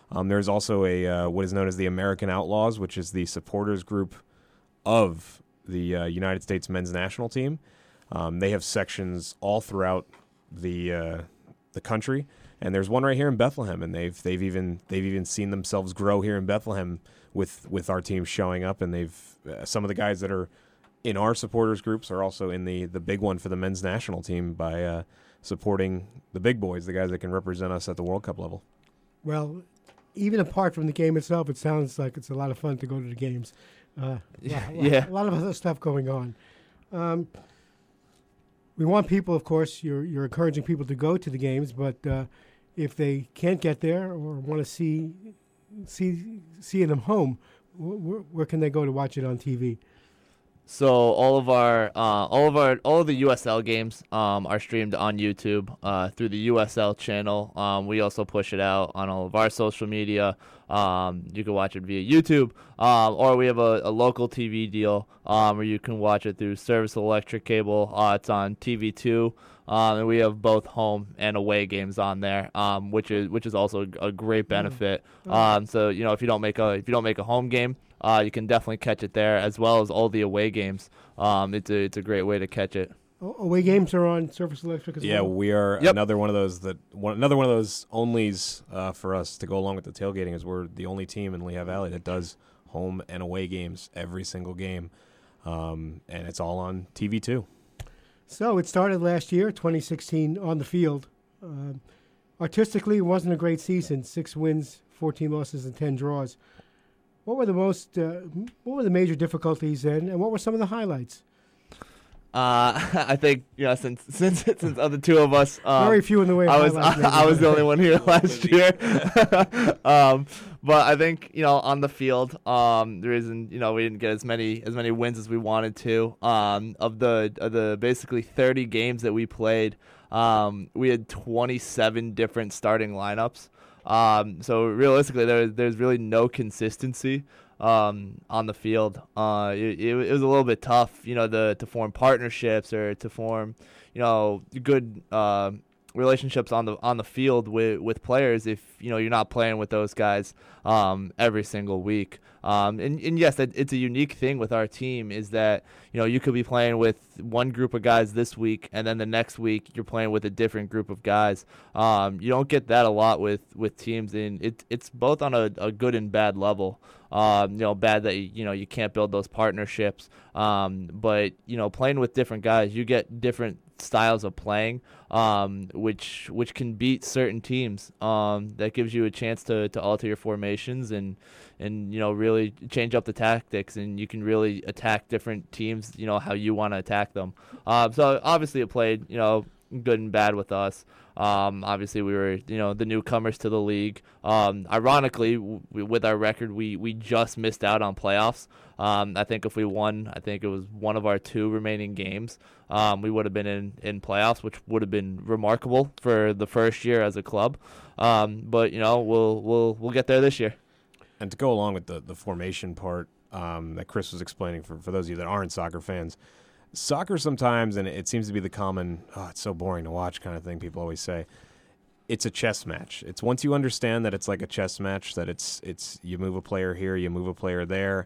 There's also a what is known as the American Outlaws, which is the supporters group of the United States men's national team. They have sections all throughout the country, and there's one right here in Bethlehem, and they've even seen themselves grow here in Bethlehem with our team showing up, and they've some of the guys that are in our supporters groups are also in the big one for the men's national team by supporting the big boys, the guys that can represent us at the World Cup level. Well, even apart from the game itself, it sounds like it's a lot of fun to go to the games. Yeah. A lot of other stuff going on. We want people, of course, you're encouraging people to go to the games, but if they can't get there or want to see them home, where can they go to watch it on TV? So all of the USL games are streamed on YouTube through the USL channel. We also push it out on all of our social media. You can watch it via YouTube, or we have a local TV deal where you can watch it through Service Electric Cable. It's on TV2, and we have both home and away games on there, which is also a great benefit. So if you don't make a home game, you can definitely catch it there, as well as all the away games. It's a great way to catch it. Away games are on Service Electric as well? Yeah, we are another one of those onlys for us to go along with the tailgating. Is we're the only team in Lehigh Valley that does home and away games every single game, and it's all on TV too. So it started last year, 2016, on the field. Artistically, it wasn't a great season. 6 wins, 14 losses, and 10 draws. What were the major difficulties and what were some of the highlights? I think since of the two of us, very few in the way. I was the only one here last year. But I think on the field, the reason we didn't get as many wins as we wanted to. Of the basically 30 games that we played, we had 27 different starting lineups. So realistically, there's really no consistency on the field. It was a little bit tough, to form partnerships or to form, good relationships on the field with players if you're not playing with those guys every single week. And yes, it's a unique thing with our team is that you could be playing with one group of guys this week, and then the next week you're playing with a different group of guys. You don't get that a lot with teams, and it's both on a good and bad level. Bad that you can't build those partnerships, but playing with different guys, you get different styles of playing, which can beat certain teams. That gives you a chance to alter your formations and really change up the tactics, and you can really attack different teams how you want to attack them. So obviously it played good and bad with us. Obviously we were the newcomers to the league. Ironically, with our record, we just missed out on playoffs. I think if we won, I think it was one of our 2 remaining games, we would have been in playoffs, which would have been remarkable for the first year as a club. But we'll get there this year. And to go along with the formation part that Chris was explaining for those of you that aren't soccer fans, soccer sometimes, and it seems to be the common, it's so boring to watch kind of thing people always say, it's a chess match. It's once you understand that it's like a chess match, that it's you move a player here, you move a player there.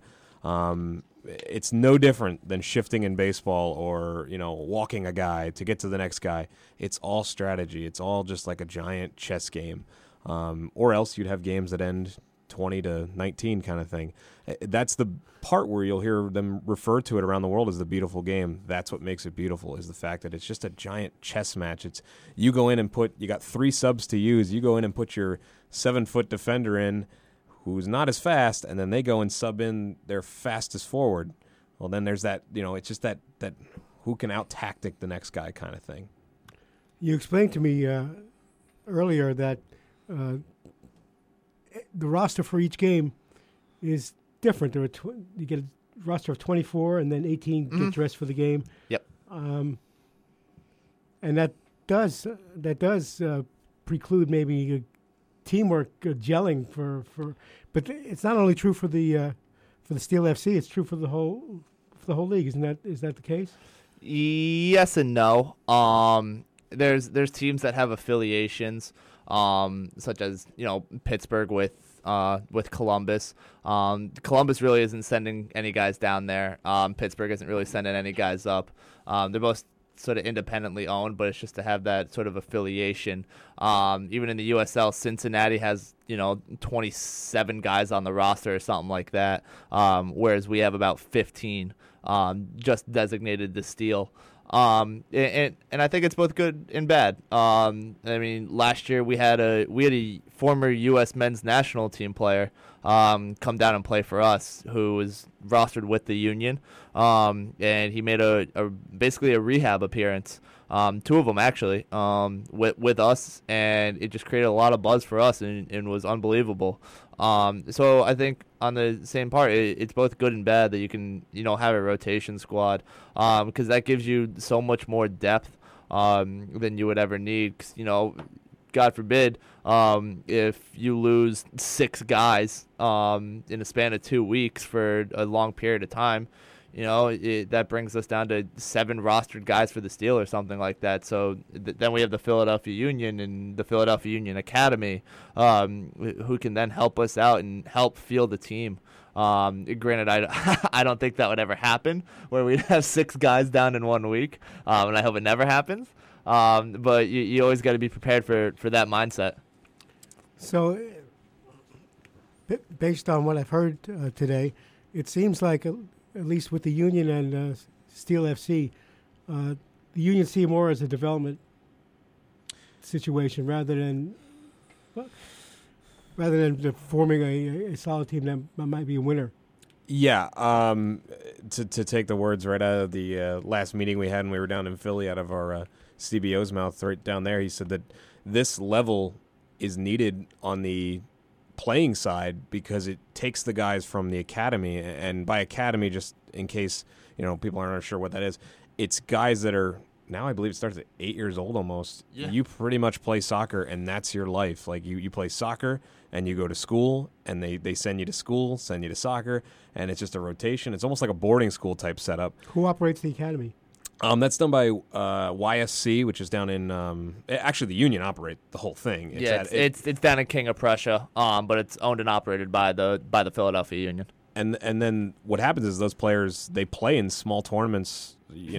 It's no different than shifting in baseball or, walking a guy to get to the next guy. It's all strategy. It's all just like a giant chess game. Or else you'd have games that end 20-19 kind of thing. That's the part where you'll hear them refer to it around the world as the beautiful game. That's what makes it beautiful, is the fact that it's just a giant chess match. It's you go in and you got 3 subs to use. You go in and put your 7-foot defender in who's not as fast, and then they go and sub in their fastest forward. Well, then there's that, it's just that who can out-tactic the next guy kind of thing. You explained to me earlier that the roster for each game is different. There are you get a roster of 24, and then 18 get dressed for the game. Yep. And that does preclude maybe teamwork gelling but it's not only true for the Steel FC. It's true for the whole league. Is that the case? Yes and no. There's teams that have affiliations, such as Pittsburgh with Columbus. Columbus really isn't sending any guys down there. Pittsburgh isn't really sending any guys up. They're both sort of independently owned, but it's just to have that sort of affiliation. Even in the USL, Cincinnati has 27 guys on the roster or something like that, whereas we have about 15 just designated to steal. And I think it's both good and bad. I mean, last year we had a former U.S. men's national team player come down and play for us, who was rostered with the Union, and he made basically a rehab appearance, 2 of them actually, with us, and it just created a lot of buzz for us and was unbelievable. So I think on the same part, it's both good and bad that you can have a rotation squad, because that gives you so much more depth than you would ever need. 'Cause, God forbid, if you lose 6 guys in a span of 2 weeks for a long period of time, that brings us down to 7 rostered guys for the Steel or something like that. So then we have the Philadelphia Union and the Philadelphia Union Academy, who can then help us out and help field the team. Granted, I don't think that would ever happen, where we'd have 6 guys down in 1 week, and I hope it never happens. But you always got to be prepared for that mindset. So, based on what I've heard today, it seems like, at least with the Union and Steel FC, the Union see more as a development situation rather than forming a solid team that might be a winner. Yeah, to take the words right out of the last meeting we had when we were down in Philly, out of our CBO's mouth right down there, he said that this level is needed on the playing side because it takes the guys from the academy, and by academy, just in case people aren't sure what that is, it's guys that are now, I believe it starts at 8 years old almost. Yeah. You pretty much play soccer, and that's your life. Like you play soccer, and you go to school, and they send you to school, send you to soccer, and it's just a rotation. It's almost like a boarding school type setup. Who operates the academy? That's done by YSC, which is down in actually the Union operate the whole thing. It's down in King of Prussia, but it's owned and operated by the Philadelphia Union. And then what happens is those players, they play in small tournaments,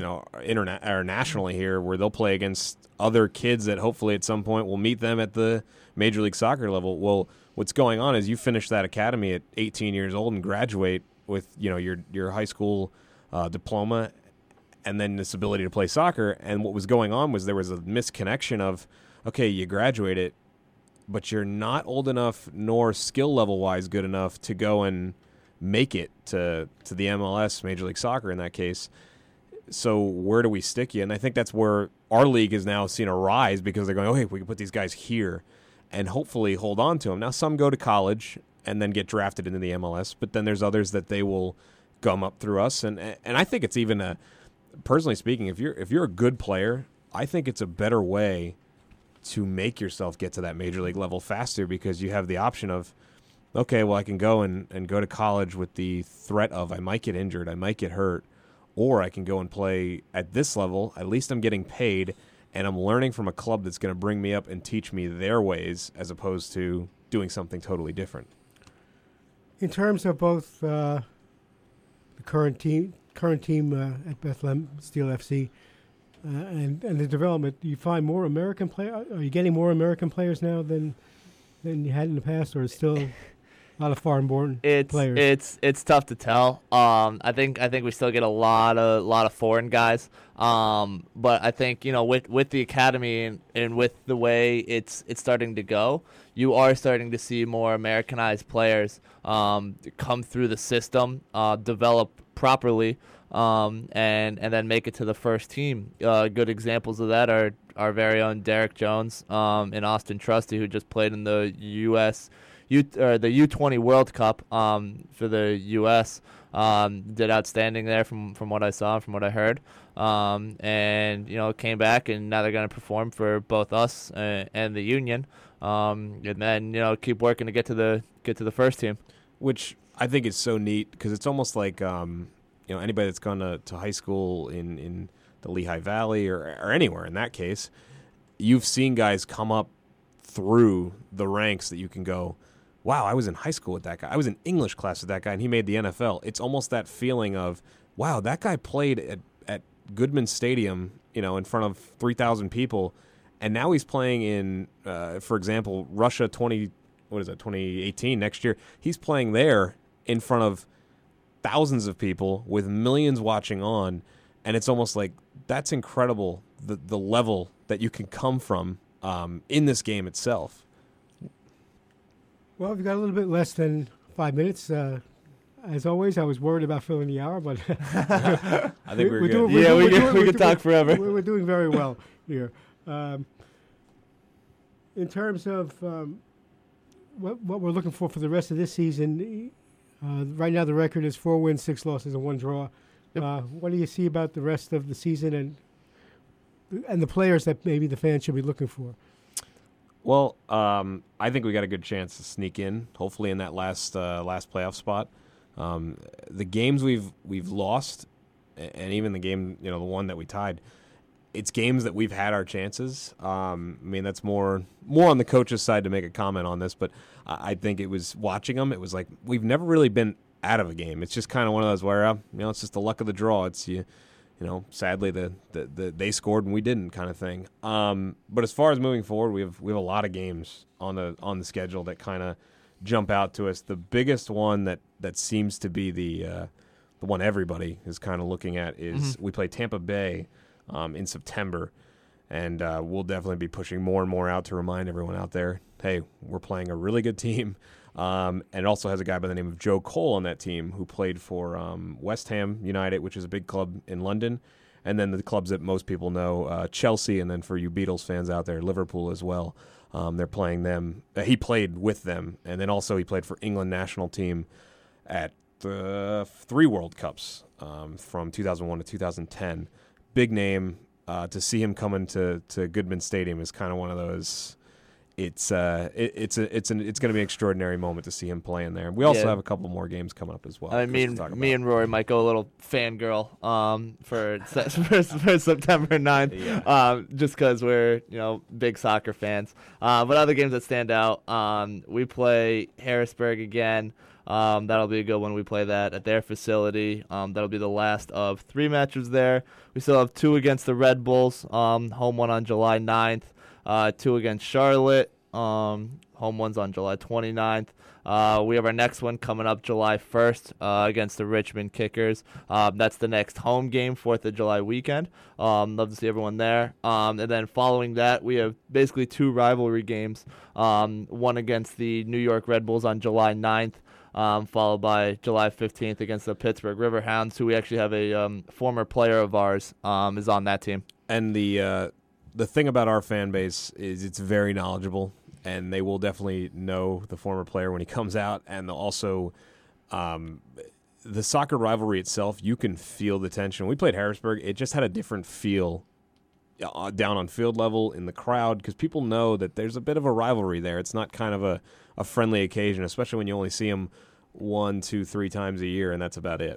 or nationally here, where they'll play against other kids that hopefully at some point will meet them at the Major League Soccer level. Well, what's going on is you finish that academy at 18 years old and graduate with your high school diploma, and then this ability to play soccer. And what was going on was there was a misconnection of, okay, you graduated, but you're not old enough nor skill level wise good enough to go and make it to the MLS, Major League Soccer in that case. So where do we stick you? And I think that's where our league has now seen a rise, because they're going, okay, we can put these guys here and hopefully hold on to them. Now some go to college and then get drafted into the MLS, but then there's others that they will gum up through us. And I think it's even personally speaking, if you're a good player, I think it's a better way to make yourself get to that major league level faster, because you have the option of, okay, well, I can go and go to college with the threat of I might get injured, I might get hurt, or I can go and play at this level. At least I'm getting paid, and I'm learning from a club that's going to bring me up and teach me their ways, as opposed to doing something totally different. In terms of both the current team at Bethlehem Steel FC and the development, do you find more American players? Are you getting more American players now than you had in the past, or is still a lot of foreign-born players? It's tough to tell. I think we still get a lot of foreign guys. But I think with the academy and with the way it's starting to go, you are starting to see more Americanized players come through the system, develop properly, and then make it to the first team. Good examples of that are our very own Derek Jones and Austin Trusty, who just played in the the U20 World Cup for the U.S. Did outstanding there from what I saw, from what I heard, and came back, and now they're going to perform for both us and the Union, and then keep working to get to the first team, which I think is so neat, because it's almost like anybody that's gone to high school in the Lehigh Valley or anywhere in that case, you've seen guys come up through the ranks that you can go, wow, I was in high school with that guy. I was in English class with that guy, and he made the NFL. It's almost that feeling of, wow, that guy played at Goodman Stadium, in front of 3,000 people, and now he's playing in, for example, Russia 2018 next year. He's playing there in front of thousands of people with millions watching on, and it's almost like that's incredible, the level that you can come from in this game itself. Well, we've got a little bit less than 5 minutes. As always, I was worried about filling the hour, but I think we're good. We could talk forever. We're doing very well here. In terms of what we're looking for the rest of this season, right now the record is 4 wins, 6 losses, and 1 draw. Yep. What do you see about the rest of the season and the players that maybe the fans should be looking for? Well, I think we got a good chance to sneak in, hopefully in that last playoff spot. The games we've lost, and even the game, the one that we tied, it's games that we've had our chances. I mean, that's more on the coach's side to make a comment on this, but I think it was watching them. It was like we've never really been out of a game. It's just kind of one of those where it's just the luck of the draw. It's sadly they scored and we didn't kind of thing. But as far as moving forward, we have a lot of games on the schedule that kind of jump out to us. The biggest one that seems to be the one everybody is kind of looking at is we play Tampa Bay in September, and we'll definitely be pushing more and more out to remind everyone out there, hey, we're playing a really good team. And it also has a guy by the name of Joe Cole on that team who played for West Ham United, which is a big club in London, and then the clubs that most people know, Chelsea, and then for you Beatles fans out there, Liverpool as well. They're playing them. He played with them, and then also he played for England national team at 3 World Cups from 2001 to 2010. Big name. To see him come into Goodman Stadium is kind of one of those. It's going to be an extraordinary moment to see him playing there. We also have a couple more games coming up as well. I mean, me and Rory might go a little fangirl for September 9th, just because we're big soccer fans. But other games that stand out, we play Harrisburg again. That'll be a good one. We play that at their facility. That'll be the last of 3 matches there. We still have 2 against the Red Bulls. Home one on July 9th. 2 against Charlotte. Home one's on July 29th. We have our next one coming up July 1st against the Richmond Kickers. That's the next home game, 4th of July weekend. Love to see everyone there. And then following that, we have basically 2 rivalry games. One against the New York Red Bulls on July 9th. Followed by July 15th against the Pittsburgh Riverhounds, who we actually have a former player of ours is on that team. And the thing about our fan base is it's very knowledgeable, and they will definitely know the former player when he comes out. And also, the soccer rivalry itself, you can feel the tension. We played Harrisburg. It just had a different feel down on field level in the crowd because people know that there's a bit of a rivalry there. It's not kind of a friendly occasion, especially when you only see them 1, 2, 3 times a year, and that's about it.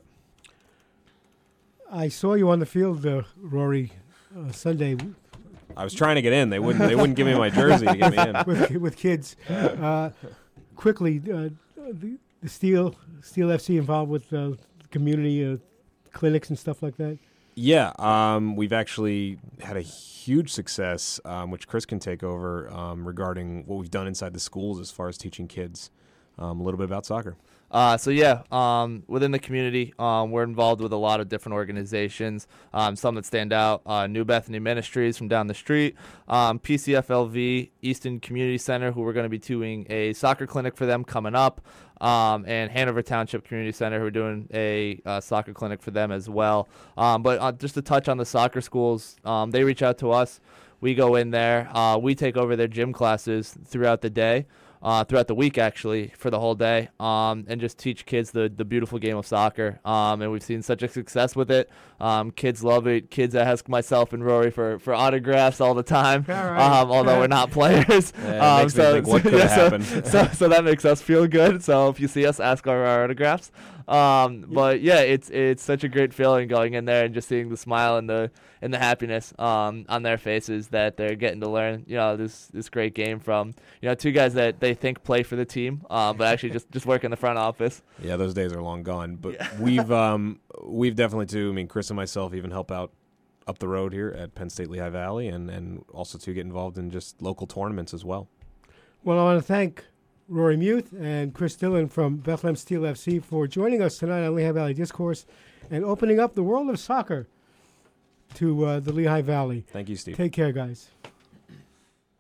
I saw you on the field, Rory, Sunday. I was trying to get in. They wouldn't give me my jersey to get me in. with kids. Quickly, the Steel FC involved with community clinics and stuff like that? Yeah, we've actually had a huge success, which Chris can take over, regarding what we've done inside the schools as far as teaching kids a little bit about soccer. Within the community, we're involved with a lot of different organizations. Some that stand out, New Bethany Ministries from down the street, PCFLV, Easton Community Center, who we're going to be doing a soccer clinic for them coming up, and Hanover Township Community Center, who are doing a soccer clinic for them as well. But just to touch on the soccer schools, they reach out to us. We go in there. We take over their gym classes throughout the day. Throughout the week, actually, for the whole day, and just teach kids the beautiful game of soccer. And we've seen such a success with it. Kids love it. Kids ask myself and Rory for autographs all the time, although we're not players. Yeah, it makes me think what could have happened. So that makes us feel good. So if you see us, ask our autographs. But yeah, it's such a great feeling going in there and just seeing the smile and the happiness on their faces that they're getting to learn this great game from two guys that they think play for the team, but actually just work in the front office. Yeah, those days are long gone. But we've definitely too. I mean, Chris and myself even help out up the road here at Penn State Lehigh Valley, and also to get involved in just local tournaments as well. Well, I want to thank Rory Muth and Chris Dillon from Bethlehem Steel FC for joining us tonight on Lehigh Valley Discourse and opening up the world of soccer to the Lehigh Valley. Thank you, Steve. Take care, guys.